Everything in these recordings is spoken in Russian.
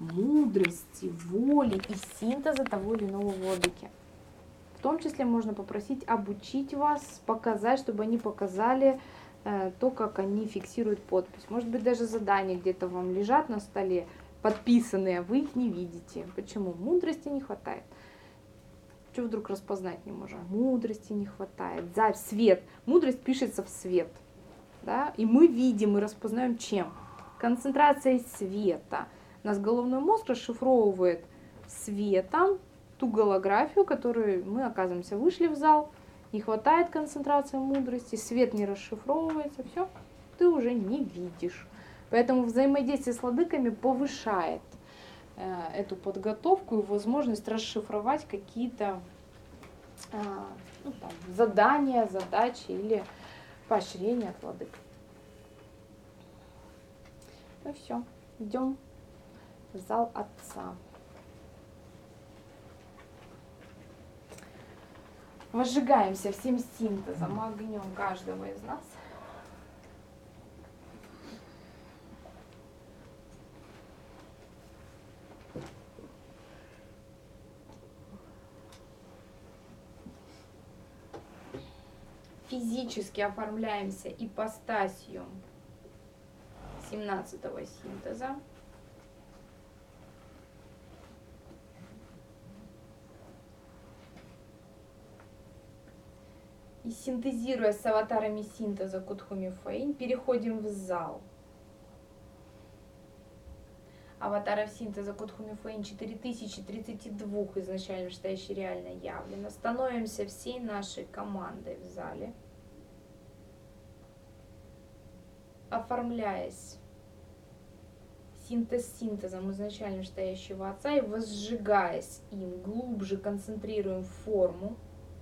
мудрости, воли и синтеза того или иного владыки. В том числе можно попросить обучить вас, показать, чтобы они показали то, как они фиксируют подпись. Может быть, даже задания где-то вам лежат на столе, подписанные, а вы их не видите. Почему? Мудрости не хватает. Что вдруг распознать не можем? Мудрости не хватает. За свет. Мудрость пишется в свет. Да? И мы видим и распознаем чем? Концентрацией света. У нас головной мозг расшифровывает светом ту голографию, которую мы, оказываемся, вышли в зал, не хватает концентрации мудрости, свет не расшифровывается, все, ты уже не видишь. Поэтому взаимодействие с владыками повышает эту подготовку и возможность расшифровать какие-то задания, задачи или поощрения от владык. Ну все, идем в зал Отца. Возжигаемся всем синтезом, огнем каждого из нас. Физически оформляемся ипостасью 17-го синтеза. И синтезируя с аватарами синтеза Кутхуми Фэйнь, переходим в зал. Аватаров синтеза Кутхуми Фэйнь 4032 изначально вышестоящей реально явлено. Становимся всей нашей командой в зале, оформляясь синтез синтезом изначально вышестоящего Отца и возжигаясь им, глубже концентрируем форму.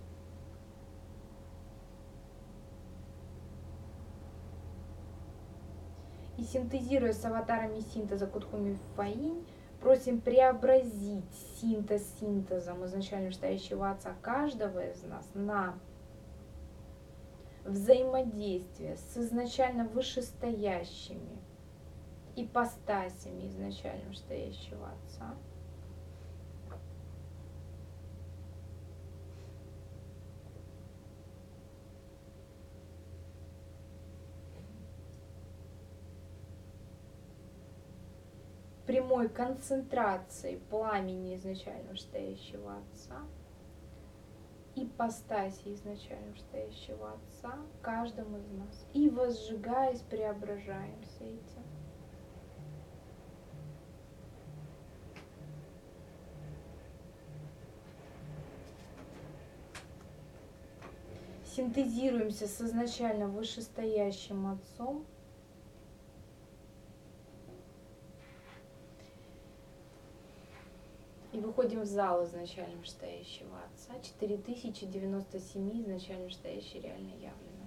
И синтезируя с аватарами синтеза Кутхуми Фэйнь, просим преобразить синтез синтезом изначально вышестоящего Отца каждого из нас на взаимодействие с изначально вышестоящими ипостасями изначально вышестоящего Отца. Прямой концентрацией пламени изначально вышестоящего Отца, ипостаси изначально вышестоящего Отца каждому из нас. И возжигаясь, преображаемся этим. Синтезируемся с изначально вышестоящим Отцом. И выходим в зал изначально вышестоящего Отца, 4097 изначально вышестоящей реально явлено.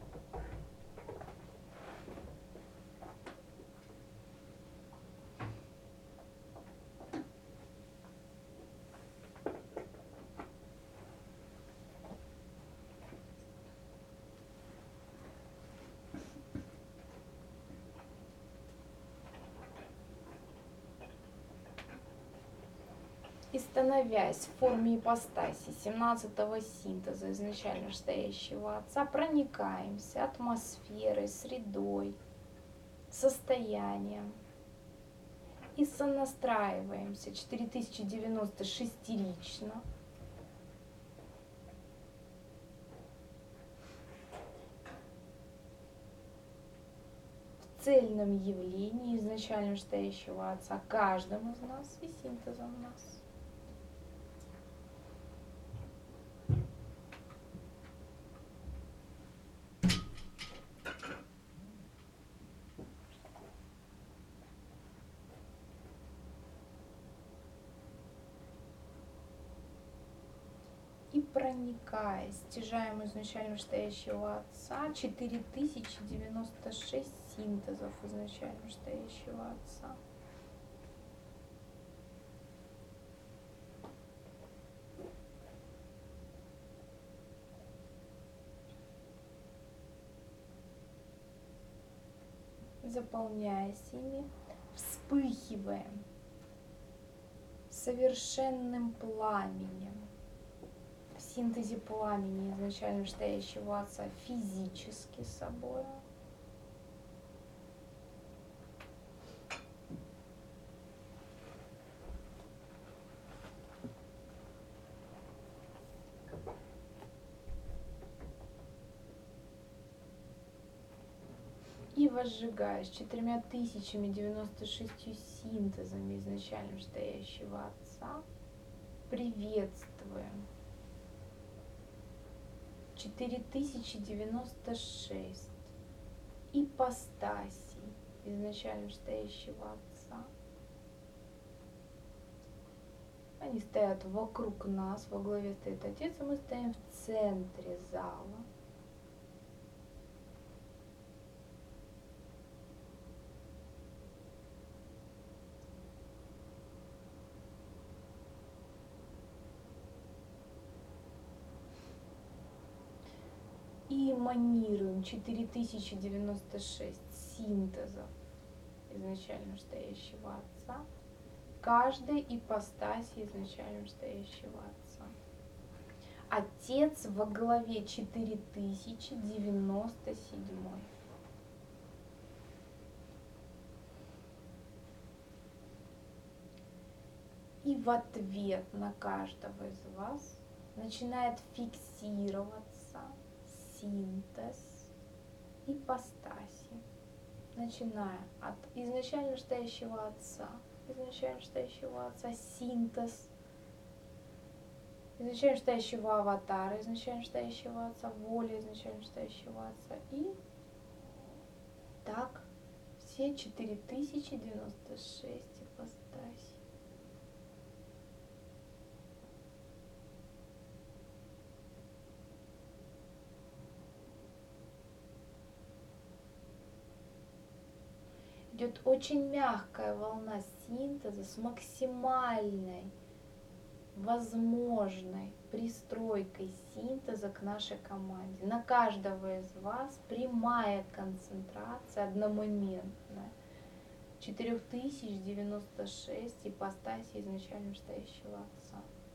И становясь в форме ипостаси 17-го синтеза изначально вышестоящего Отца, проникаемся атмосферой, средой, состоянием и сонастраиваемся 4096 лично в цельном явлении изначально вышестоящего Отца каждым из нас и синтезом нас. И проникая, стяжаем изначально вышестоящего Отца 4096 синтезов изначально вышестоящего Отца. Заполняясь ими, вспыхиваем совершенным пламенем, в синтезе пламени изначально стоящего Отца физически собой. И возжигая с 4096 синтезами изначально стоящего Отца, приветствуем 4096 ипостасей изначально стоящего Отца. Они стоят вокруг нас, во главе стоит Отец, и мы стоим в центре зала. И эманируем 4096 синтезов изначально стоящего Отца, каждой ипостаси изначально стоящего Отца. Отец во главе 4097. И в ответ на каждого из вас начинает фиксироваться синтез ипостаси, начиная от изначально стоящего Отца, синтез изначально стоящего аватара, изначально стоящего Отца, воли изначально стоящего Отца. И так все 4096 ипостасей. Идет очень мягкая волна синтеза с максимальной возможной пристройкой синтеза к нашей команде. На каждого из вас прямая концентрация одномоментная. 4096 ипостасей изначально стоящего Отца.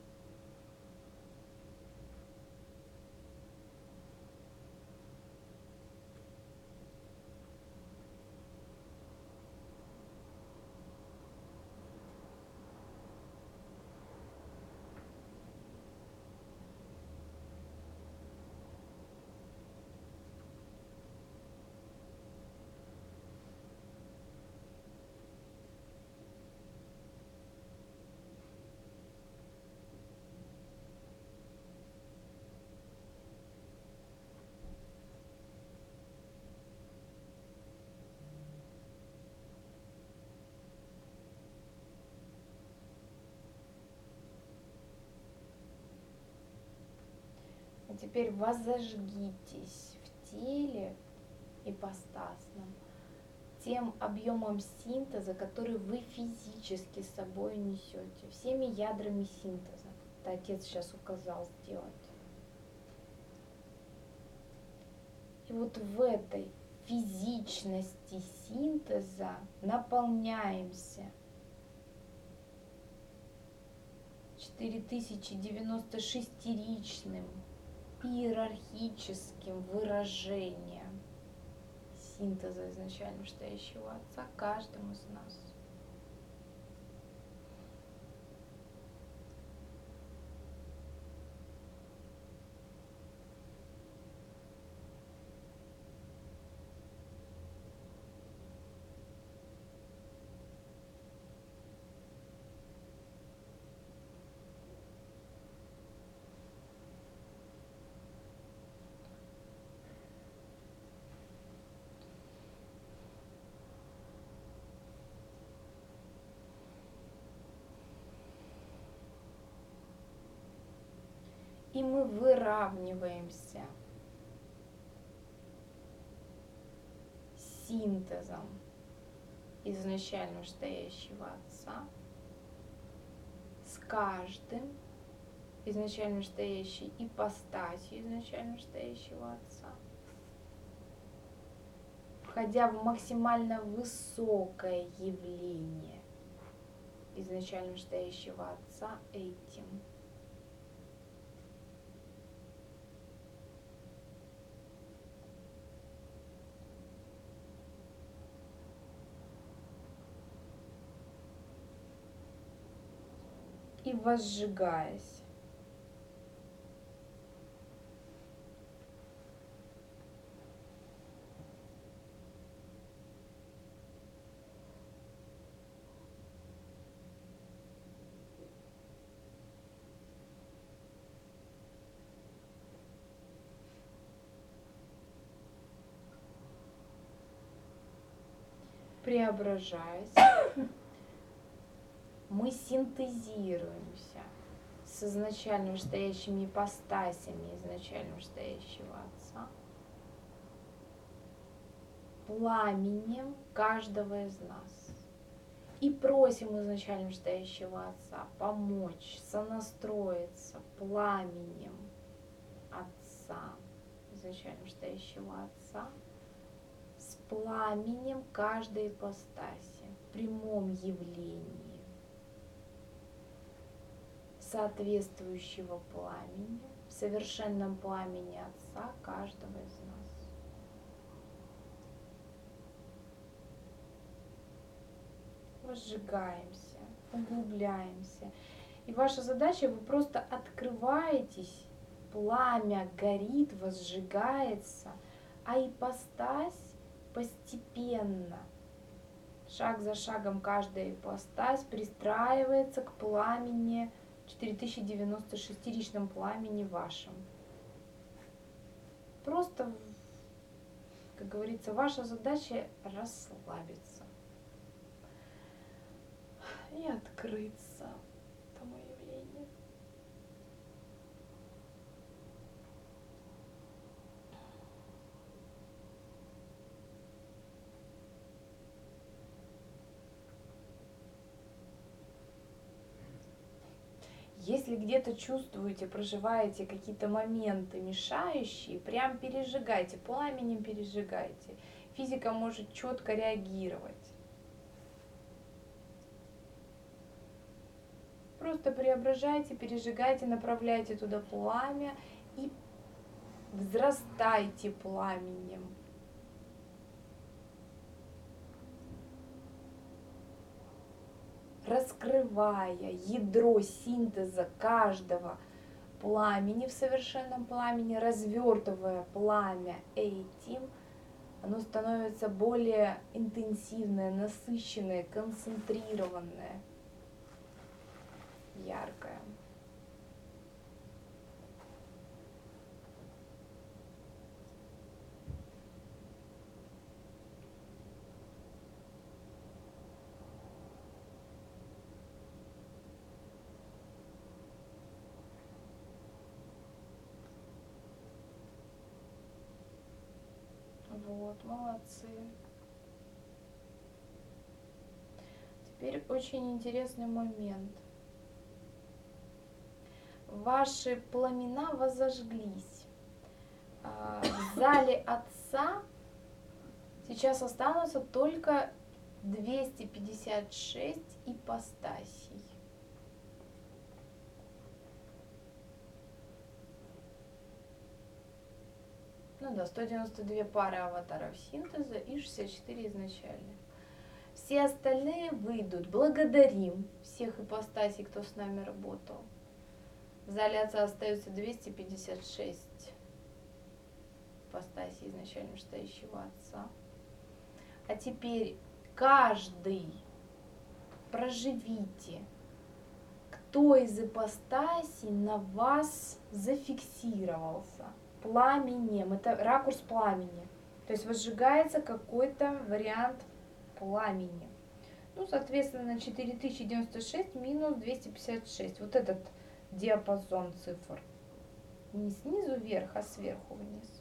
А теперь возожгитесь в теле ипостасном тем объемом синтеза, который вы физически с собой несете, всеми ядрами синтеза. Это Отец сейчас указал сделать. И вот в этой физичности синтеза наполняемся 4096-ричным иерархическим выражением синтеза изначально стоящего Отца каждому из нас. И мы выравниваемся синтезом изначально стоящего Отца с каждым изначально стоящей ипостасью изначально стоящего Отца, входя в максимально высокое явление изначально вышестоящего Отца этим. И возжигаясь. Преображаясь, мы синтезируемся с изначально вышестоящими ипостасями изначально вышестоящего Отца, пламенем каждого из нас. И просим изначально вышестоящего Отца помочь сонастроиться пламенем Отца, изначально вышестоящего Отца, с пламенем каждой ипостаси, в прямом явлении, соответствующего пламени, в совершенном пламени Отца каждого из нас. Возжигаемся, углубляемся. И ваша задача, вы просто открываетесь, пламя горит, возжигается, а ипостась постепенно, шаг за шагом каждая ипостась пристраивается к пламени 4096 пламени вашим. Просто, как говорится, ваша задача расслабиться и открыться тому явлению. Если где-то чувствуете, проживаете какие-то моменты мешающие, прям пережигайте, пламенем пережигайте. Физика может четко реагировать. Просто преображайте, пережигайте, направляйте туда пламя и взрастайте пламенем. Раскрывая ядро синтеза каждого пламени в совершенном пламени, развертывая пламя этим, оно становится более интенсивное, насыщенное, концентрированное, яркое. Вот, молодцы. Теперь очень интересный момент. Ваши пламена возожглись. В зале Отца сейчас останутся только 256 ипостасей. Ну да, 192 пары аватаров синтеза и 64 изначальных. Все остальные выйдут. Благодарим всех ипостасей, кто с нами работал. В зале Отца остается 256 ипостасей изначально вышестоящего Отца. А теперь каждый проживите, кто из ипостасей на вас зафиксировался пламенем. Это ракурс пламени. То есть возжигается какой-то вариант пламени. Ну, соответственно, 4096 минус 256. Вот этот диапазон цифр. Не снизу вверх, а сверху вниз.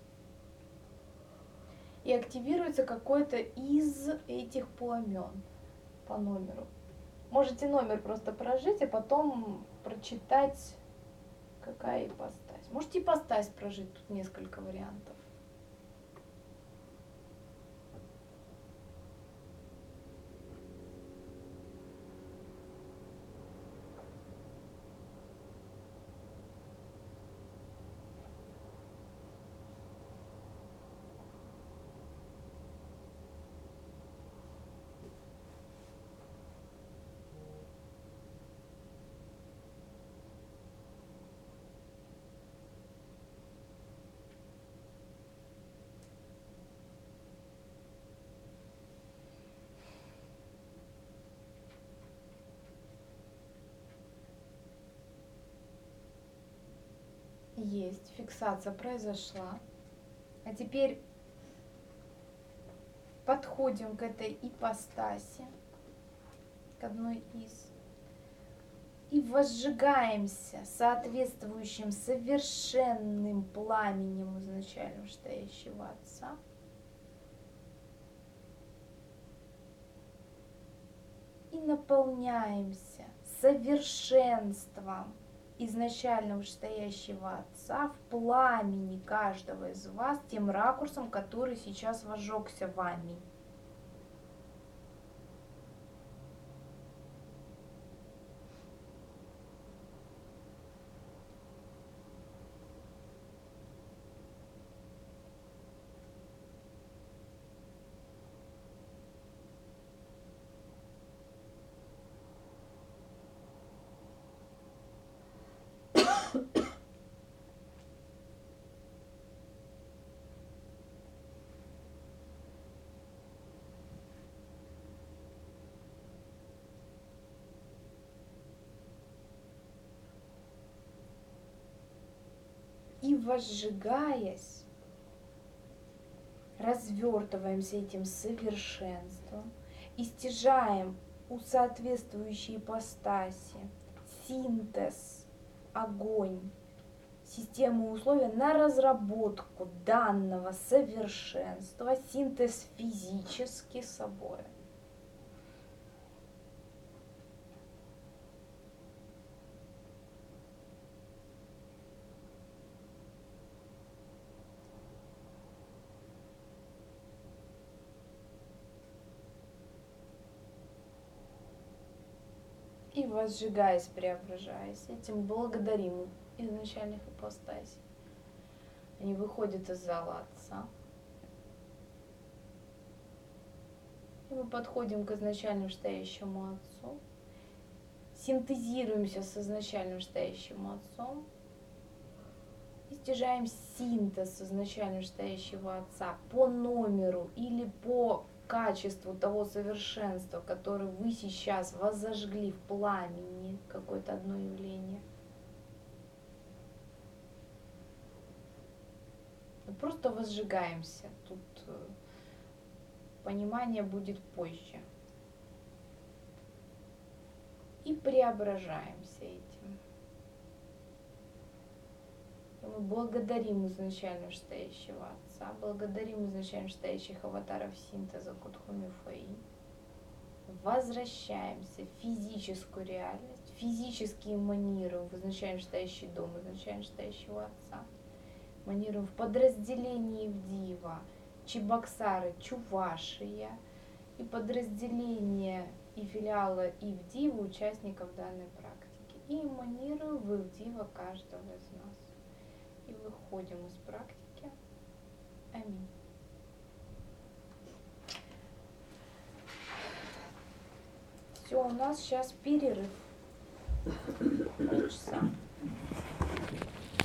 И активируется какой-то из этих пламен по номеру. Можете номер просто прожить, а потом прочитать, какая ипостась. Можете ипостась прожить, тут несколько вариантов. Есть, фиксация произошла. А теперь подходим к этой ипостаси, к одной из, и возжигаемся соответствующим совершенным пламенем изначально вышестоящего Отца. И наполняемся совершенством изначально вышестоящего Отца в пламени каждого из вас, тем ракурсом, который сейчас возжегся вами. И возжигаясь, развертываемся этим совершенством и стяжаем у соответствующей ипостаси синтез, огонь, систему условия на разработку данного совершенства, синтез физически собой. И возжигаясь, преображаясь, этим благодарим изначальных ипостасей. Они выходят из зала Отца. И мы подходим к изначально вышестоящему Отцу, синтезируемся с изначально вышестоящим Отцом и стяжаем синтез изначально вышестоящего Отца по номеру или по качеству того совершенства, которое вы сейчас возожгли в пламени, какое-то одно явление. Мы просто возжигаемся. Тут понимание будет позже. И преображаемся этим. И мы благодарим изначально вышестоящего Отца, благодарим изначально вышестоящих аватаров синтеза Кудхуми Фэй. Возвращаемся в физическую реальность, физически эманируем в изначально вышестоящий дом, изначально вышестоящего Отца. Эманируем в подразделении в Дива, Чебоксары, Чувашия и подразделения и филиала Ивдива участников данной практики. И эманируем в Ивдива каждого из нас. И выходим из практики. Аминь. Все, у нас сейчас перерыв. Полчаса.